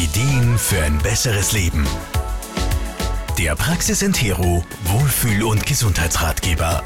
Ideen für ein besseres Leben. Der Praxis Entero Wohlfühl- und Gesundheitsratgeber.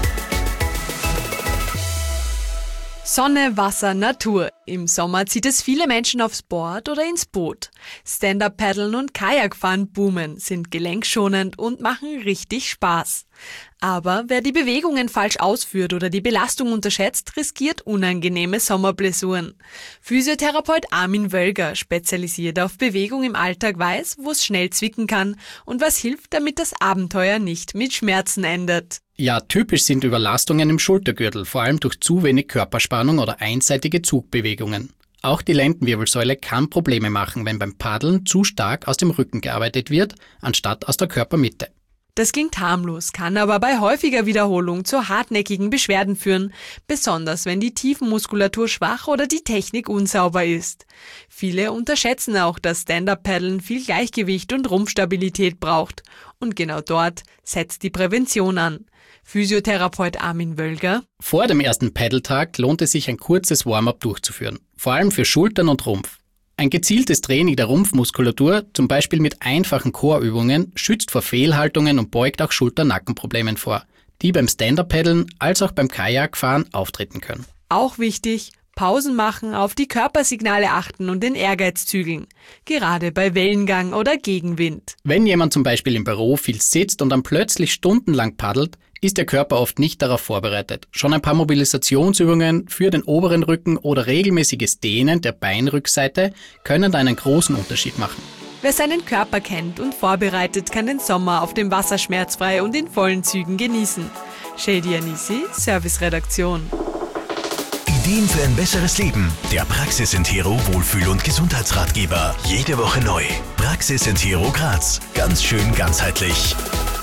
Sonne, Wasser, Natur. Im Sommer zieht es viele Menschen aufs Board oder ins Boot. Stand-up-Paddeln und Kajakfahren boomen, sind gelenkschonend und machen richtig Spaß. Aber wer die Bewegungen falsch ausführt oder die Belastung unterschätzt, riskiert unangenehme Sommerblessuren. Physiotherapeut Armin Wölger, spezialisiert auf Bewegung im Alltag, weiß, wo es schnell zwicken kann und was hilft, damit das Abenteuer nicht mit Schmerzen endet. Ja, typisch sind Überlastungen im Schultergürtel, vor allem durch zu wenig Körperspannung oder einseitige Zugbewegungen. Auch die Lendenwirbelsäule kann Probleme machen, wenn beim Paddeln zu stark aus dem Rücken gearbeitet wird, anstatt aus der Körpermitte. Das klingt harmlos, kann aber bei häufiger Wiederholung zu hartnäckigen Beschwerden führen, besonders wenn die Tiefenmuskulatur schwach oder die Technik unsauber ist. Viele unterschätzen auch, dass Stand-up-Paddeln viel Gleichgewicht und Rumpfstabilität braucht. Und genau dort setzt die Prävention an. Physiotherapeut Armin Wölger: Vor dem ersten Paddeltag lohnt es sich, ein kurzes Warm-up durchzuführen, vor allem für Schultern und Rumpf. Ein gezieltes Training der Rumpfmuskulatur, zum Beispiel mit einfachen Core-Übungen, schützt vor Fehlhaltungen und beugt auch Schulter-Nackenproblemen vor, die beim Stand-up-Paddeln als auch beim Kajakfahren auftreten können. Auch wichtig: Pausen machen, auf die Körpersignale achten und den Ehrgeiz zügeln, gerade bei Wellengang oder Gegenwind. Wenn jemand zum Beispiel im Büro viel sitzt und dann plötzlich stundenlang paddelt, ist der Körper oft nicht darauf vorbereitet. Schon ein paar Mobilisationsübungen für den oberen Rücken oder regelmäßiges Dehnen der Beinrückseite können da einen großen Unterschied machen. Wer seinen Körper kennt und vorbereitet, kann den Sommer auf dem Wasser schmerzfrei und in vollen Zügen genießen. Shady Anisi, Serviceredaktion. Ideen für ein besseres Leben. Der Praxis Entero Wohlfühl- und Gesundheitsratgeber. Jede Woche neu. Praxis Entero Graz. Ganz schön ganzheitlich.